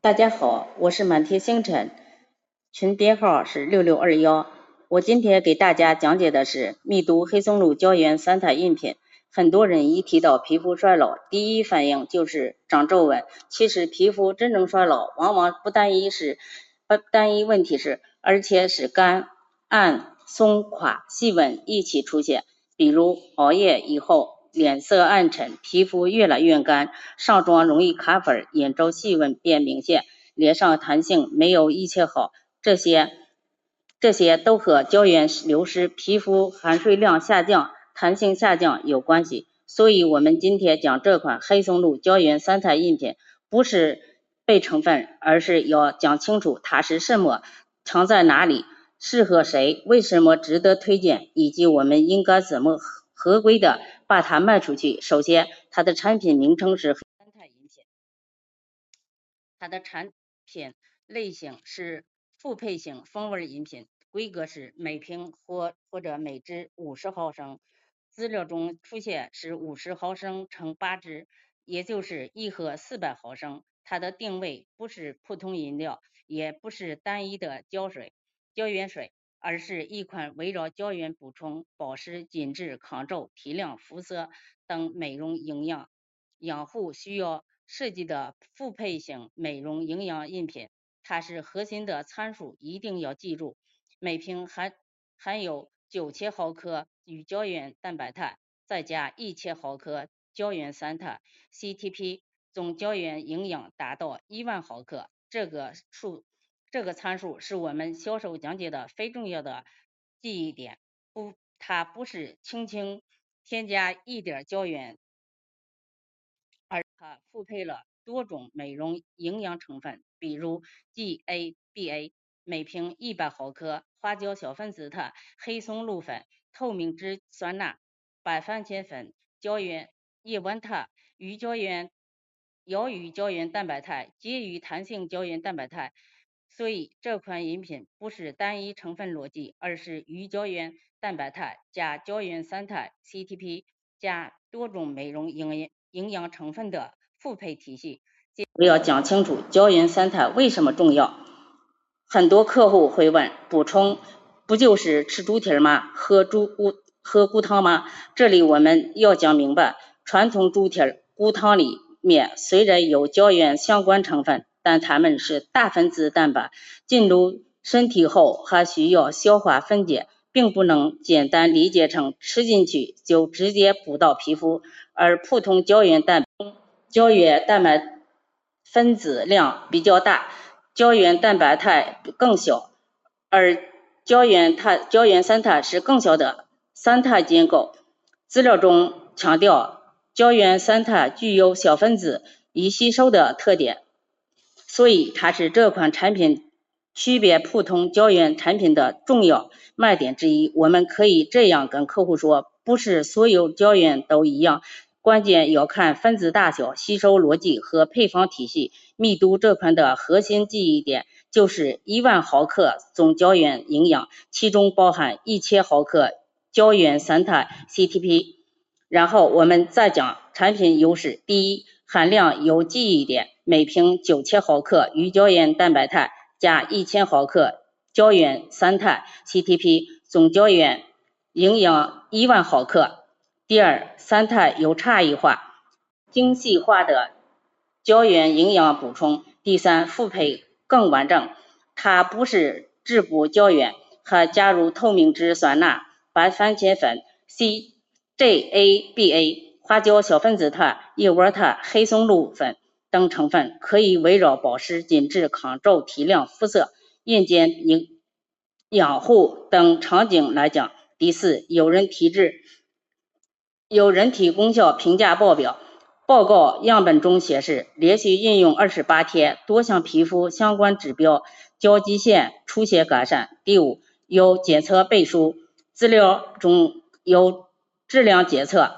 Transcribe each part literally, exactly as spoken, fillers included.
大家好，我是满天星辰，群编号是六六二一。我今天给大家讲解的是密度黑松露胶原三肽饮品。很多人一提到皮肤衰老，第一反应就是长皱纹。其实皮肤真正衰老，往往不单一是不单一问题是，而且是干、暗、松垮、细纹一起出现。比如熬夜以后，脸色暗沉，皮肤越来越干，上妆容易卡粉，眼周细纹变明显，脸上弹性没有以前好，这些这些都和胶原流失、皮肤含水量下降、弹性下降有关系。所以我们今天讲这款黑松露胶原三肽饮品，不是背成分，而是要讲清楚它是什么，藏在哪里，适合谁，为什么值得推荐，以及我们应该怎么合规的把它卖出去。首先，它的产品名称是黑三肽饮品，它的产品类型是复配型风味饮品，规格是每瓶或或者每支五十毫升，资料中出现是五十毫升乘八支，也就是一盒四百毫升。它的定位不是普通饮料，也不是单一的胶水、胶原水，而是一款围绕胶原补充、保湿、紧致、抗皱、提亮肤色等美容营养养护需要设计的复配型美容营养饮品。它是核心的参数一定要记住，每瓶含含有九千毫克鱼胶原蛋白肽，再加一千毫克胶原三肽 C T P， 总胶原营养达到一万毫克。这个数这个参数是我们销售讲解的非重要的记忆点，不，它不是轻轻添加一点胶原，而它复配了多种美容营养成分，比如 G A B A， 每瓶一百毫克，花椒小分子肽、黑松露粉、透明质酸钠、白番茄粉、胶原叶弯肽、鱼胶原、摇鱼胶原蛋白肽、结鱼弹性胶原蛋白肽。所以这款饮品不是单一成分逻辑，而是鱼胶原蛋白肽加胶原三肽 C T P 加多种美容营营养成分的复配体系。我要讲清楚胶原三肽为什么重要。很多客户会问，补充不就是吃猪蹄吗？喝猪骨喝骨汤吗？这里我们要讲明白，传统猪蹄骨汤里面虽然有胶原相关成分，但它们是大分子蛋白，进入身体后还需要消化分解，并不能简单理解成吃进去就直接补到皮肤。而普通胶原蛋胶原蛋白分子量比较大，胶原蛋白肽更小，而胶原肽胶原三肽是更小的三肽结构。资料中强调，胶原三肽具有小分子易吸收的特点，所以它是这款产品区别普通胶原产品的重要卖点之一。我们可以这样跟客户说，不是所有胶原都一样，关键要看分子大小、吸收逻辑和配方体系。密度这款的核心记忆点就是一万毫克总胶原营养，其中包含一千毫克胶原三肽 C T P。 然后我们再讲产品优势。第一，含量有记忆点，每瓶九千毫克鱼胶原蛋白肽加一千毫克胶原三肽 C T P， 总胶原营养一万毫克。第二，三肽有差异化，精细化的胶原营养补充。第三，复配更完整，它不是只补胶原，还加入透明质酸钠、白番茄粉、C J A B A、花椒小分子肽、叶窝肽、黑松露粉等成分，可以围绕保湿、紧致、抗皱、提亮肤色、夜间养护等场景来讲。第四，有人体质有人体功效评价报表。报告样本中显示，连续应用二十八天，多项皮肤相关指标交际线出现改善。第五，有检测背书，资料中有质量检测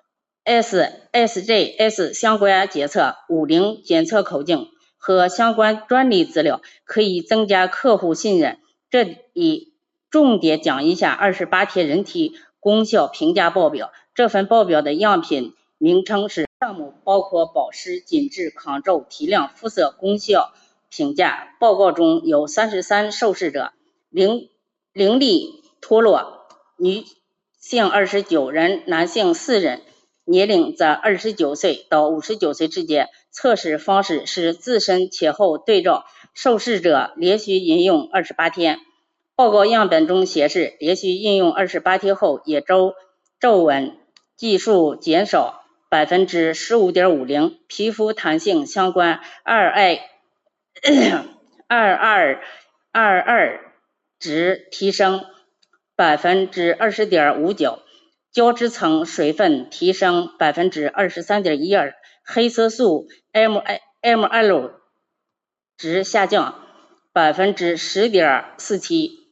S S J S 相关检测、五零检测口径和相关专利资料，可以增加客户信任。这里重点讲一下二十八天人体功效评价报表。这份报表的样品名称是项目包括保湿、紧致、抗皱、提亮肤色、功效评价。报告中有三十三受试者，灵灵力脱落，女性二十九人，男性四人，年龄在二十九岁到五十九岁之间。测试方式是自身前后对照，受试者连续饮用二十八天。报告样本中显示，连续应用二十八天后，眼周皱纹计数减少 百分之十五点五零， 皮肤弹性相关 二 I 二二二二值提升 百分之二十点五九， 角质层水分提升 百分之二十三点一二， 黑色素 M L 值下降 百分之十点四七，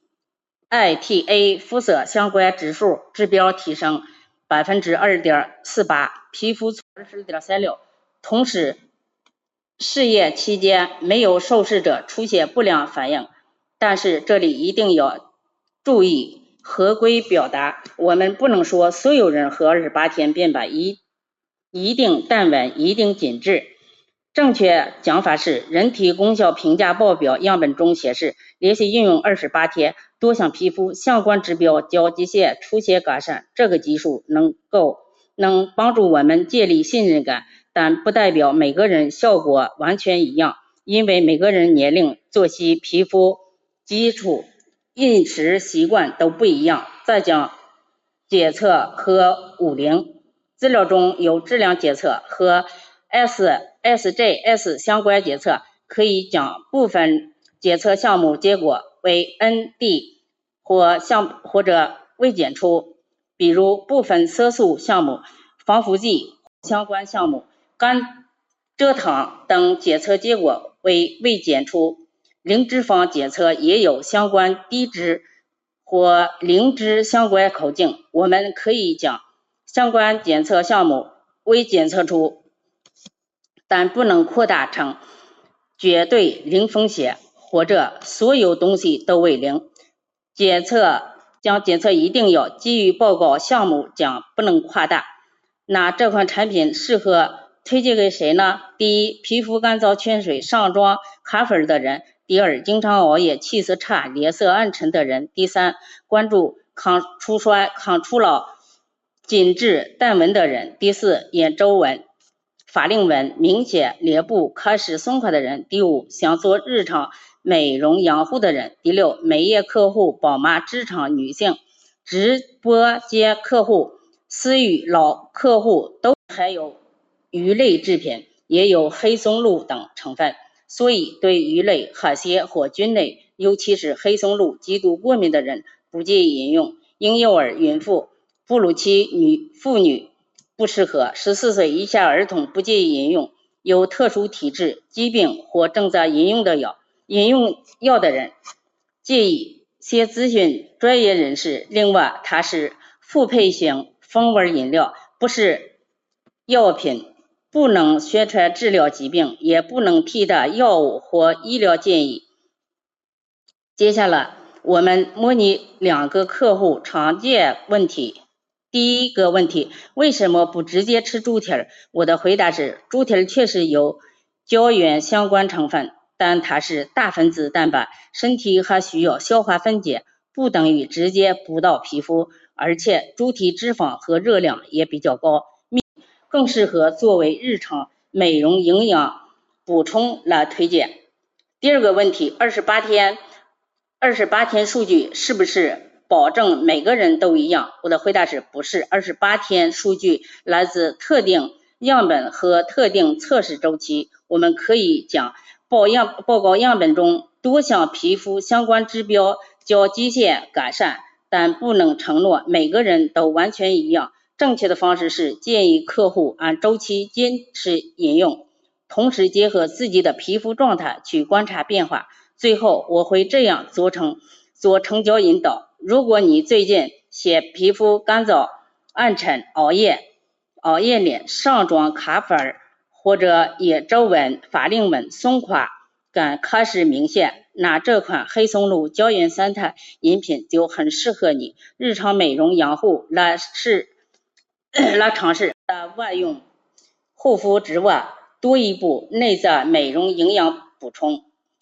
I T A 肤色相关指数指标提升 百分之二点四八， 皮肤 二十点三六。 同时试验期间没有受试者出现不良反应，但是这里一定要注意合规表达，我们不能说所有人喝二十八天便把一一定淡纹一定紧致。正确讲法是，人体功效评价报表样本中显示，连续应用二十八天，多项皮肤相关指标较基线出现改善。这个技术能够能帮助我们建立信任感，但不代表每个人效果完全一样，因为每个人年龄、作息、皮肤基础、饮食习惯都不一样。再讲检测和五零资料中有质量检测和 S S J S 相关检测，可以将部分检测项目结果为 N D 或项或者未检出，比如部分色素项目、防腐剂相关项目、甘蔗糖等检测结果为未检出。零脂肪检测也有相关低脂或零脂相关口径，我们可以将相关检测项目未检测出，但不能扩大成绝对零风险或者所有东西都为零。检测将检测一定要基于报告项目讲，不能夸大。那这款产品适合推荐给谁呢？第一，皮肤干燥缺水、上妆卡粉的人；第二，经常熬夜、气色差、脸色暗沉的人；第三，关注抗初衰、抗初老、紧致淡纹的人；第四，眼周纹、法令纹明显、脸部开始松垮的人；第五，想做日常美容养护的人；第六，美业客户、宝妈、职场女性、直播间客户、私域老客户都还有鱼类制品，也有黑松露等成分，所以对鱼类、海鲜或菌类，尤其是黑松露极度过敏的人不建议饮用。婴幼儿、孕妇、哺乳期女妇女不适合，十四岁以下儿童不建议饮用，有特殊体质、疾病或正在饮用的药饮用药的人建议先咨询专业人士。另外，它是复配型风味饮料，不是药品，不能宣传治疗疾病，也不能替代药物或医疗建议。接下来我们模拟两个客户常见问题。第一个问题，为什么不直接吃猪蹄儿？我的回答是，猪蹄儿确实有胶原相关成分，但它是大分子蛋白，身体还需要消化分解，不等于直接补到皮肤，而且猪蹄脂肪和热量也比较高，更适合作为日常美容营养补充来推荐。第二个问题，二十八天二十八天数据是不是保证每个人都一样？我的回答是不是。二十八天数据来自特定样本和特定测试周期，我们可以将报样报告样本中多项皮肤相关指标较基线改善，但不能承诺每个人都完全一样。正确的方式是建议客户按周期坚持饮用，同时结合自己的皮肤状态去观察变化。最后我会这样做成做成交引导，如果你最近显皮肤干燥、暗沉、熬夜、熬夜脸、上妆卡粉或者眼周纹、法令纹松垮感开始明显，那这款黑松露胶原三肽饮品就很适合你日常美容养护来试来尝试。在外用护肤之外，多一步内在美容营养补充。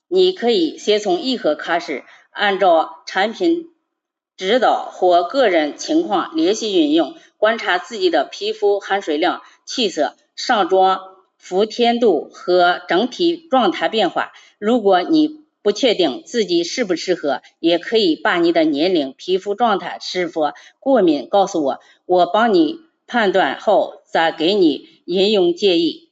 你可以先从一盒开始，按照产品指导或个人情况联系运用，观察自己的皮肤含水量、气色、上妆服帖度和整体状态变化。如果你不确定自己适不适合，也可以把你的年龄、皮肤状态是否过敏告诉我，我帮你判断后再给你应用建议。